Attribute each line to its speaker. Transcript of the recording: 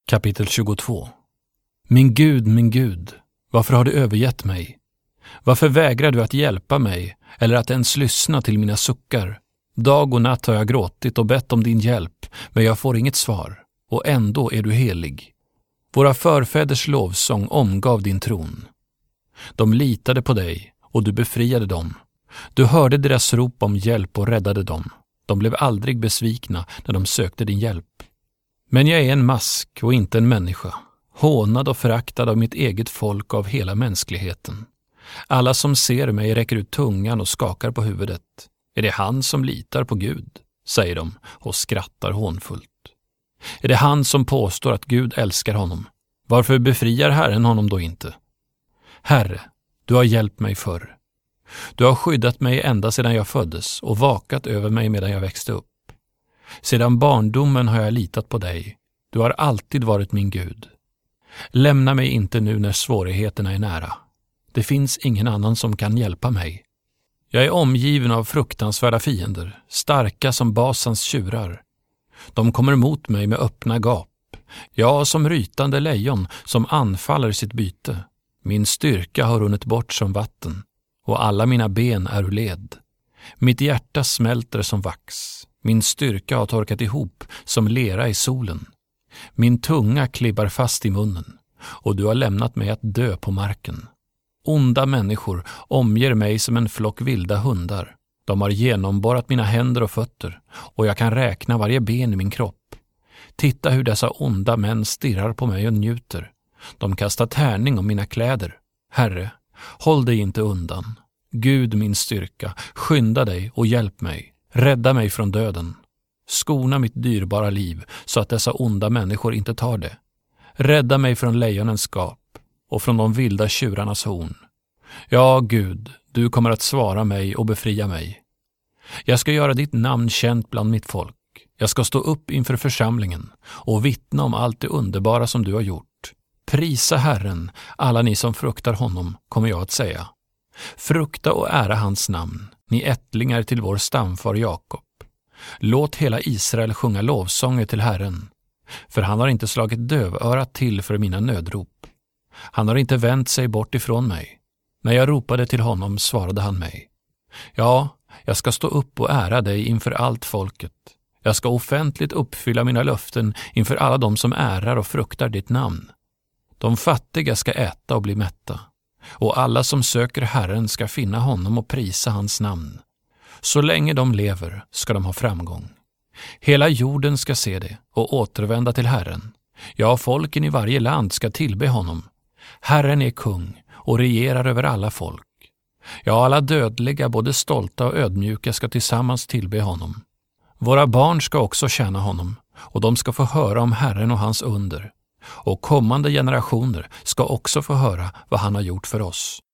Speaker 1: Kapitel 22. Min Gud, varför har du övergett mig? Varför vägrar du att hjälpa mig eller att ens lyssna till mina suckar? Dag och natt har jag gråtit och bett om din hjälp, men jag får inget svar, och ändå är du helig. Våra förfäders lovsång omgav din tron. De litade på dig och du befriade dem. Du hörde deras rop om hjälp och räddade dem. De blev aldrig besvikna när de sökte din hjälp. Men jag är en mask och inte en människa, hånad och föraktad av mitt eget folk och av hela mänskligheten. Alla som ser mig räcker ut tungan och skakar på huvudet. Är det han som litar på Gud, säger de och skrattar hånfullt. Är det han som påstår att Gud älskar honom? Varför befriar Herren honom då inte? Herre, du har hjälpt mig förr. Du har skyddat mig ända sedan jag föddes och vakat över mig medan jag växte upp. Sedan barndomen har jag litat på dig. Du har alltid varit min Gud. Lämna mig inte nu när svårigheterna är nära. Det finns ingen annan som kan hjälpa mig. Jag är omgiven av fruktansvärda fiender, starka som Basans tjurar. De kommer mot mig med öppna gap. Jag som rytande lejon som anfaller sitt byte. Min styrka har runnit bort som vatten och alla mina ben är ur led. Mitt hjärta smälter som vax. Min styrka har torkat ihop som lera i solen. Min tunga klibbar fast i munnen och du har lämnat mig att dö på marken. Onda människor omger mig som en flock vilda hundar. De har genomborrat mina händer och fötter och jag kan räkna varje ben i min kropp. Titta hur dessa onda män stirrar på mig och njuter. De kastar tärning om mina kläder. Herre, håll dig inte undan. Gud min styrka, skynda dig och hjälp mig. Rädda mig från döden. Skona mitt dyrbara liv så att dessa onda människor inte tar det. Rädda mig från lejonens gap och från de vilda tjurarnas horn. Ja, Gud, du kommer att svara mig och befria mig. Jag ska göra ditt namn känt bland mitt folk. Jag ska stå upp inför församlingen och vittna om allt det underbara som du har gjort. Prisa Herren, alla ni som fruktar honom, kommer jag att säga. Frukta och ära hans namn, ni ättlingar till vår stamfar Jakob. Låt hela Israel sjunga lovsånger till Herren, för han har inte slagit dövörat till för mina nödrop. Han har inte vänt sig bort ifrån mig. När jag ropade till honom svarade han mig. Ja, jag ska stå upp och ära dig inför allt folket. Jag ska offentligt uppfylla mina löften inför alla de som ärar och fruktar ditt namn. De fattiga ska äta och bli mätta, och alla som söker Herren ska finna honom och prisa hans namn. Så länge de lever ska de ha framgång. Hela jorden ska se det och återvända till Herren. Ja, folken i varje land ska tillbe honom. Herren är kung och regerar över alla folk. Ja, alla dödliga, både stolta och ödmjuka, ska tillsammans tillbe honom. Våra barn ska också tjäna honom, och de ska få höra om Herren och hans under. Och kommande generationer ska också få höra vad han har gjort för oss.